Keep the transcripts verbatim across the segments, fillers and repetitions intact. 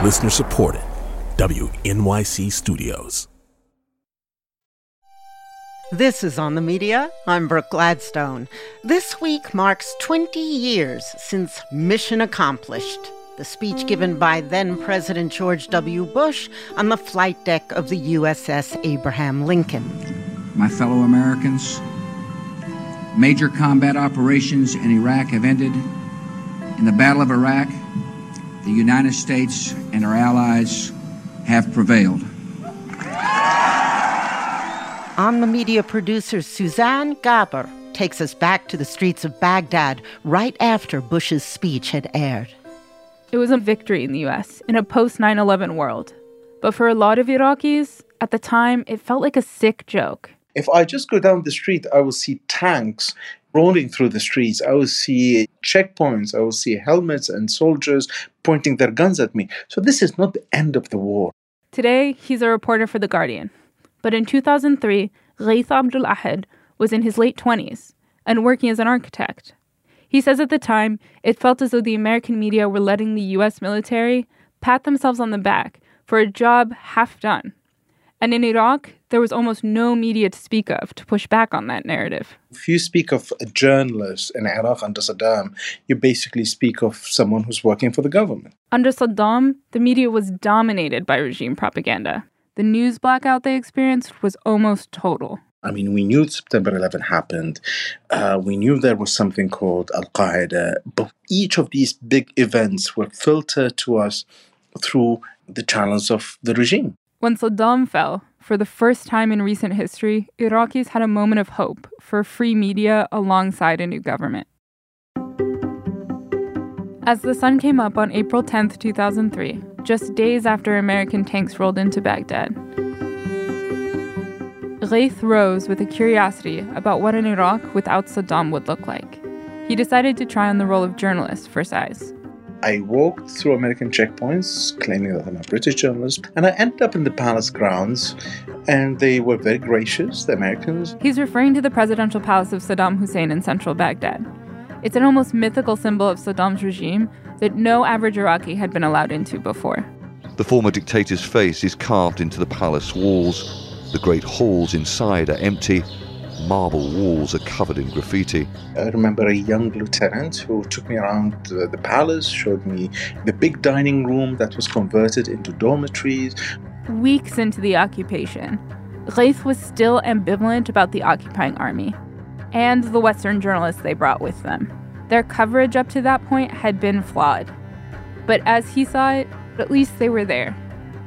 Listener supported. W N Y C Studios. This is On the Media. I'm Brooke Gladstone. This week marks twenty years since Mission Accomplished, the speech given by then-President George W. Bush on the flight deck of the U S S Abraham Lincoln. My fellow Americans, major combat operations in Iraq have ended. In the Battle of Iraq, the United States and our allies have prevailed. On the Media producer Suzanne Gaber takes us back to the streets of Baghdad right after Bush's speech had aired. It was a victory in the U S in a post nine eleven world. But for a lot of Iraqis, at the time, it felt like a sick joke. If I just go down the street, I will see tanks rolling through the streets. I will see checkpoints. I will see helmets and soldiers pointing their guns at me. So this is not the end of the war. Today, he's a reporter for The Guardian. But in two thousand three, Ghaith Abdul Ahad was in his late twenties and working as an architect. He says at the time, it felt as though the American media were letting the U S military pat themselves on the back for a job half done. And in Iraq, there was almost no media to speak of to push back on that narrative. If you speak of a journalist in Iraq under Saddam, you basically speak of someone who's working for the government. Under Saddam, the media was dominated by regime propaganda. The news blackout they experienced was almost total. I mean, we knew September eleventh happened. Uh, we knew there was something called Al-Qaeda. But each of these big events were filtered to us through the channels of the regime. When Saddam fell, for the first time in recent history, Iraqis had a moment of hope for free media alongside a new government. As the sun came up on April tenth, two thousand three, just days after American tanks rolled into Baghdad, Ghaith rose with a curiosity about what an Iraq without Saddam would look like. He decided to try on the role of journalist for size. I walked through American checkpoints, claiming that I'm a British journalist, and I ended up in the palace grounds, and they were very gracious, the Americans. He's referring to the presidential palace of Saddam Hussein in central Baghdad. It's an almost mythical symbol of Saddam's regime that no average Iraqi had been allowed into before. The former dictator's face is carved into the palace walls. The great halls inside are empty. Marble walls are covered in graffiti. I remember a young lieutenant who took me around the, the palace, showed me the big dining room that was converted into dormitories. Weeks into the occupation, Ghaith was still ambivalent about the occupying army and the Western journalists they brought with them. Their coverage up to that point had been flawed. But as he saw it, at least they were there.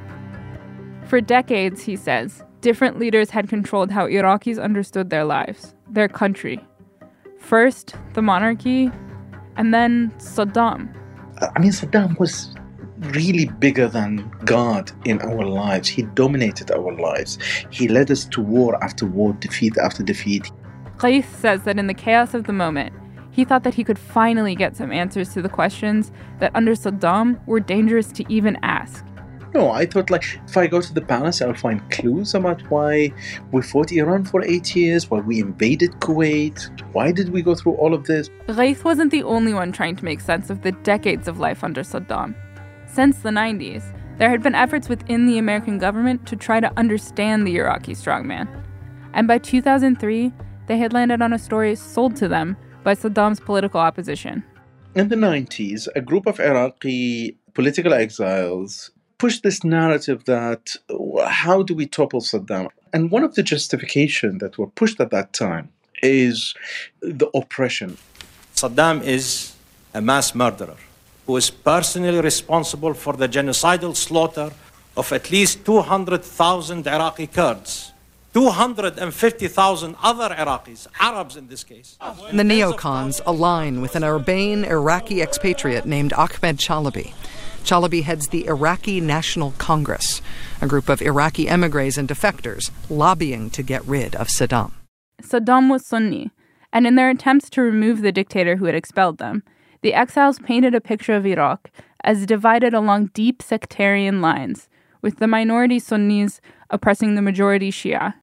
For decades, he says, different leaders had controlled how Iraqis understood their lives, their country. First, the monarchy, and then Saddam. I mean, Saddam was really bigger than God in our lives. He dominated our lives. He led us to war after war, defeat after defeat. Ghaith says that in the chaos of the moment, he thought that he could finally get some answers to the questions that under Saddam were dangerous to even ask. No, I thought, like, if I go to the palace, I'll find clues about why we fought Iran for eight years, why we invaded Kuwait, why did we go through all of this? Ghaith wasn't the only one trying to make sense of the decades of life under Saddam. Since the nineties, there had been efforts within the American government to try to understand the Iraqi strongman. And by two thousand three, they had landed on a story sold to them by Saddam's political opposition. In the nineties, a group of Iraqi political exiles pushed this narrative that, how do we topple Saddam? And one of the justifications that were pushed at that time is the oppression. Saddam is a mass murderer who is personally responsible for the genocidal slaughter of at least two hundred thousand Iraqi Kurds, two hundred fifty thousand other Iraqis, Arabs in this case. The neocons align with an urbane Iraqi expatriate named Ahmed Chalabi. Chalabi heads the Iraqi National Congress, a group of Iraqi emigres and defectors lobbying to get rid of Saddam. Saddam was Sunni, and in their attempts to remove the dictator who had expelled them, the exiles painted a picture of Iraq as divided along deep sectarian lines, with the minority Sunnis oppressing the majority Shia.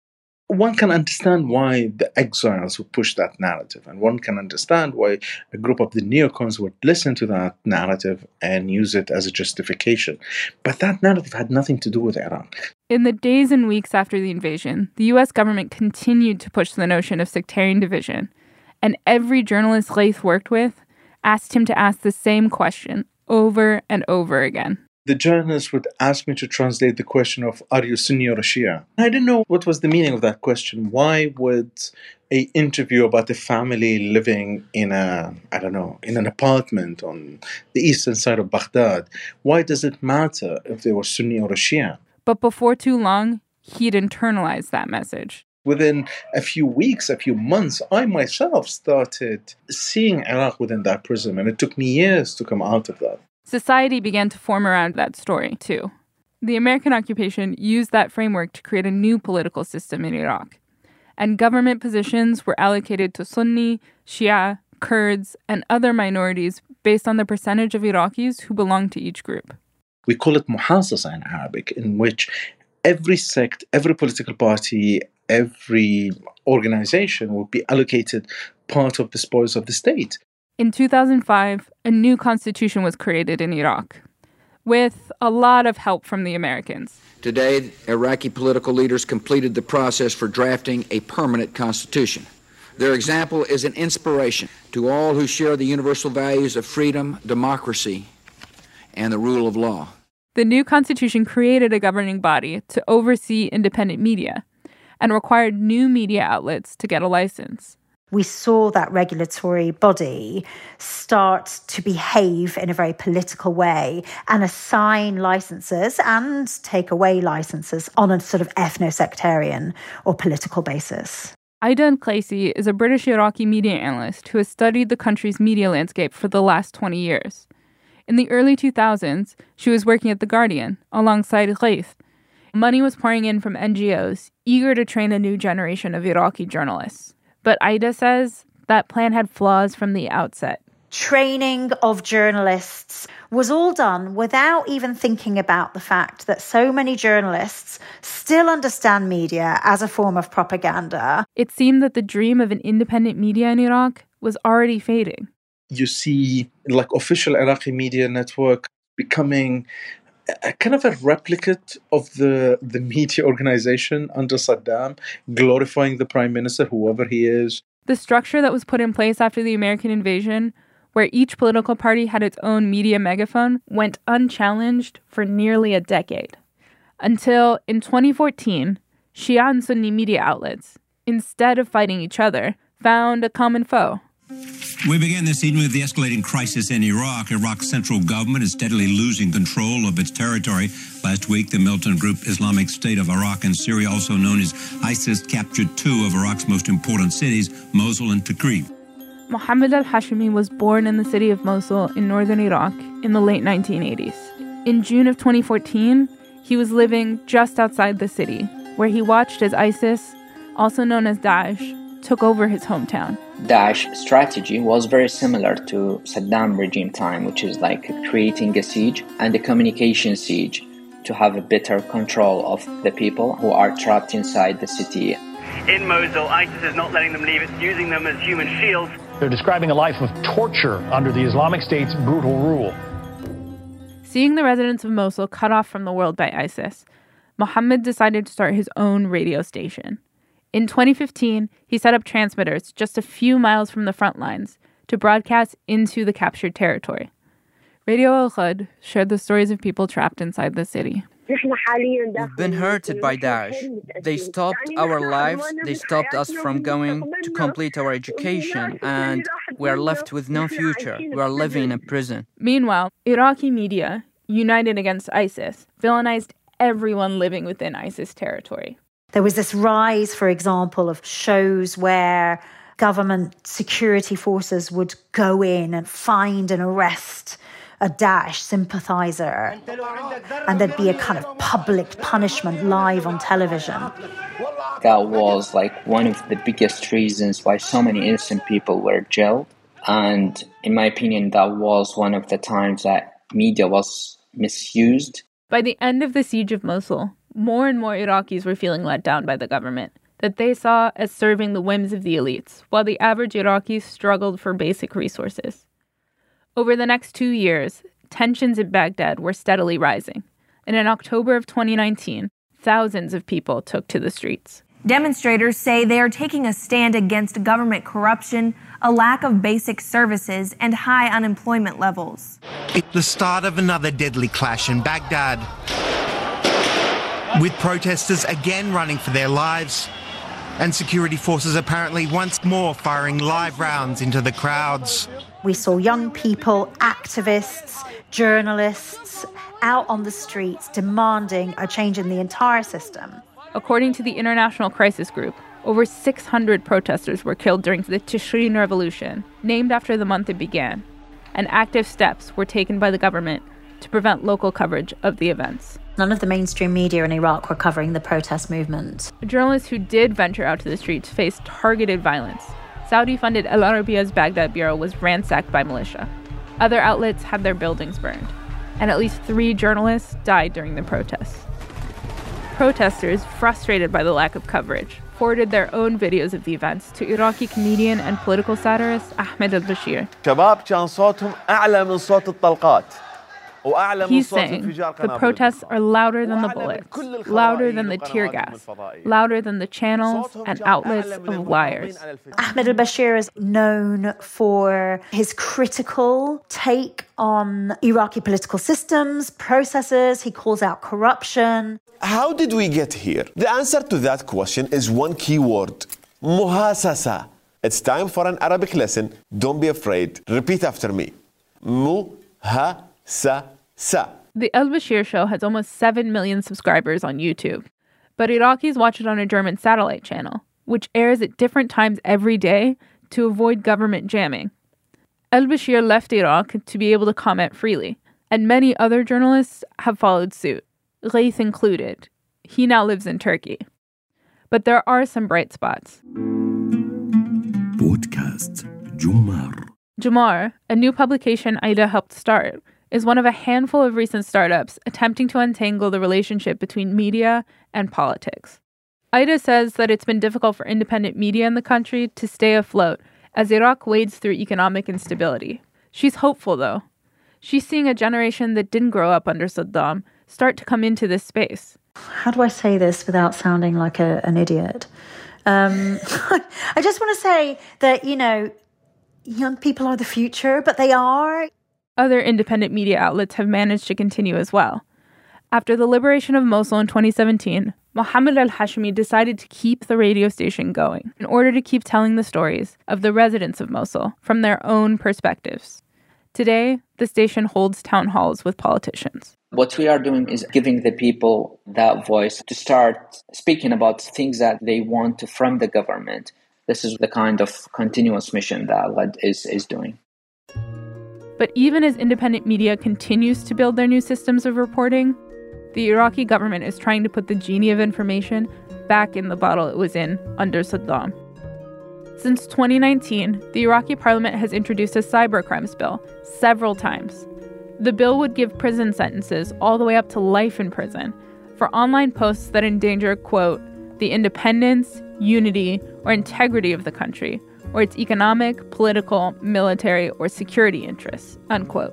one can understand why the exiles would push that narrative, and one can understand why a group of the neocons would listen to that narrative and use it as a justification. But that narrative had nothing to do with Iran. In the days and weeks after the invasion, the U S government continued to push the notion of sectarian division, and every journalist Ghaith worked with asked him to ask the same question over and over again. The journalist would ask me to translate the question of, are you Sunni or Shia? I didn't know what was the meaning of that question. Why would an interview about a family living in a, I don't know, in an apartment on the eastern side of Baghdad, why does it matter if they were Sunni or Shia? But before too long, he'd internalized that message. Within a few weeks, a few months, I myself started seeing Iraq within that prism, and it took me years to come out of that. Society began to form around that story, too. The American occupation used that framework to create a new political system in Iraq, and government positions were allocated to Sunni, Shia, Kurds, and other minorities based on the percentage of Iraqis who belonged to each group. We call it muhassasa in Arabic, in which every sect, every political party, every organization will be allocated part of the spoils of the state. In two thousand five, a new constitution was created in Iraq, with a lot of help from the Americans. Today, Iraqi political leaders completed the process for drafting a permanent constitution. Their example is an inspiration to all who share the universal values of freedom, democracy, and the rule of law. The new constitution created a governing body to oversee independent media and required new media outlets to get a license. We saw that regulatory body start to behave in a very political way and assign licenses and take away licenses on a sort of ethno-sectarian or political basis. Aida Al-Qaisi is a British Iraqi media analyst who has studied the country's media landscape for the last twenty years. In the early two thousands, she was working at The Guardian alongside Ghaith. Money was pouring in from N G Os, eager to train a new generation of Iraqi journalists. But Aida says that plan had flaws from the outset. Training of journalists was all done without even thinking about the fact that so many journalists still understand media as a form of propaganda. It seemed that the dream of an independent media in Iraq was already fading. You see, like, official Iraqi media network becoming a kind of a replicate of the, the media organization under Saddam, glorifying the prime minister, whoever he is. The structure that was put in place after the American invasion, where each political party had its own media megaphone, went unchallenged for nearly a decade. Until, in twenty fourteen, Shia and Sunni media outlets, instead of fighting each other, found a common foe. We began this evening with the escalating crisis in Iraq. Iraq's central government is steadily losing control of its territory. Last week, the militant group Islamic State of Iraq and Syria, also known as ISIS, captured two of Iraq's most important cities, Mosul and Tikrit. Mohammed al-Hashimi was born in the city of Mosul in northern Iraq in the late nineteen eighties. In June of twenty fourteen, he was living just outside the city, where he watched as ISIS, also known as Daesh, took over his hometown. Daesh strategy was very similar to Saddam regime time, which is like creating a siege and a communication siege to have a better control of the people who are trapped inside the city. In Mosul, ISIS is not letting them leave. It's using them as human shields. They're describing a life of torture under the Islamic State's brutal rule. Seeing the residents of Mosul cut off from the world by ISIS, Mohammed decided to start his own radio station. In twenty fifteen, he set up transmitters just a few miles from the front lines to broadcast into the captured territory. Radio Al-Khud shared the stories of people trapped inside the city. We've been hurted by Daesh. They stopped our lives, they stopped us from going to complete our education, and we are left with no future. We are living in a prison. Meanwhile, Iraqi media, united against ISIS, villainized everyone living within ISIS territory. There was this rise, for example, of shows where government security forces would go in and find and arrest a Daesh sympathizer, and there'd be a kind of public punishment live on television. That was like one of the biggest reasons why so many innocent people were jailed. And in my opinion, that was one of the times that media was misused. By the end of the siege of Mosul, more and more Iraqis were feeling let down by the government. that they saw as serving the whims of the elites, while the average Iraqi struggled for basic resources. Over the next two years, tensions in Baghdad were steadily rising, and in October of twenty nineteen, thousands of people took to the streets. Demonstrators say they are taking a stand against government corruption, a lack of basic services, and high unemployment levels. It's the start of another deadly clash in Baghdad, with protesters again running for their lives, and security forces apparently once more firing live rounds into the crowds. We saw young people, activists, journalists out on the streets demanding a change in the entire system. According to the International Crisis Group, over six hundred protesters were killed during the Tishreen Revolution, named after the month it began, and active steps were taken by the government to prevent local coverage of the events. None of the mainstream media in Iraq were covering the protest movement. Journalists who did venture out to the streets faced targeted violence. Saudi-funded Al Arabiya's Baghdad bureau was ransacked by militia. Other outlets had their buildings burned, and at least three journalists died during the protests. Protesters, frustrated by the lack of coverage, forwarded their own videos of the events to Iraqi comedian and political satirist Ahmed al-Bashir. He's saying the protests are louder than the bullets, louder than the tear gas, louder than the channels and outlets of liars. Ahmed al-Bashir is known for his critical take on Iraqi political systems, processes. He calls out corruption. How did we get here? The answer to that question is one key word: muhasasa. It's time for an Arabic lesson. Don't be afraid. Repeat after me. Muhasasa. The Al-Bashir Show has almost seven million subscribers on YouTube, but Iraqis watch it on a German satellite channel, which airs at different times every day to avoid government jamming. Al-Bashir left Iraq to be able to comment freely, and many other journalists have followed suit, Ghaith included. He now lives in Turkey. But there are some bright spots. Podcast Jumar. Jumar, a new publication Aida helped start, is one of a handful of recent startups attempting to untangle the relationship between media and politics. Aida says that it's been difficult for independent media in the country to stay afloat as Iraq wades through economic instability. She's hopeful, though. She's seeing a generation that didn't grow up under Saddam start to come into this space. How do I say this without sounding like a, an idiot? Um, I just want to say that, you know, young people are the future, but they are. Other independent media outlets have managed to continue as well. After the liberation of Mosul in twenty seventeen, Mohammed al-Hashmi decided to keep the radio station going in order to keep telling the stories of the residents of Mosul from their own perspectives. Today, the station holds town halls with politicians. What we are doing is giving the people that voice to start speaking about things that they want from the government. This is the kind of continuous mission that L E D is, is doing. But even as independent media continues to build their new systems of reporting, the Iraqi government is trying to put the genie of information back in the bottle it was in under Saddam. Since twenty nineteen, the Iraqi parliament has introduced a cybercrimes bill several times. The bill would give prison sentences all the way up to life in prison for online posts that endanger, quote, the independence, unity, or integrity of the country, or its economic, political, military, or security interests, unquote.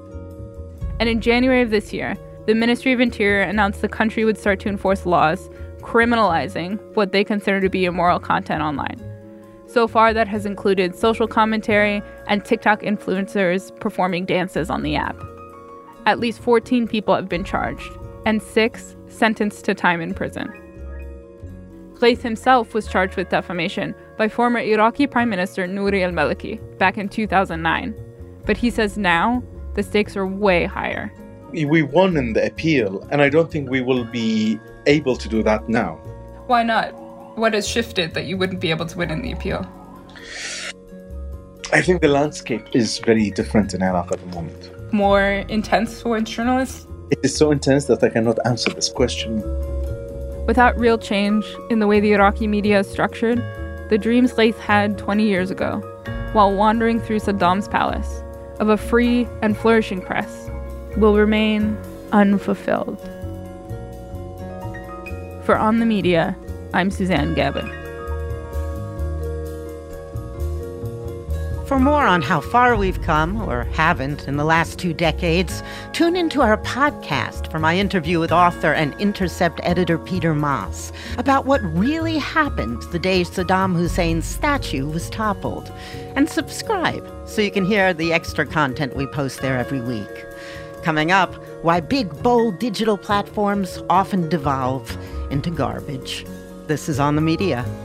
And in January of this year, the Ministry of Interior announced the country would start to enforce laws criminalizing what they consider to be immoral content online. So far, that has included social commentary and TikTok influencers performing dances on the app. At least fourteen people have been charged, and six sentenced to time in prison. Ghaith himself was charged with defamation by former Iraqi Prime Minister Nouri al-Maliki back in two thousand nine. But he says now the stakes are way higher. We won in the appeal, and I don't think we will be able to do that now. Why not? What has shifted that you wouldn't be able to win in the appeal? I think the landscape is very different in Iraq at the moment. More intense towards journalists? It is so intense that I cannot answer this question. Without real change in the way the Iraqi media is structured, the dreams Ghaith had twenty years ago, while wandering through Saddam's palace, of a free and flourishing press, will remain unfulfilled. For On the Media, I'm Suzanne Gavin. For more on how far we've come, or haven't, in the last two decades, tune into our podcast for my interview with author and Intercept editor Peter Maas about what really happened the day Saddam Hussein's statue was toppled. And subscribe so you can hear the extra content we post there every week. Coming up, why big, bold digital platforms often devolve into garbage. This is On the Media.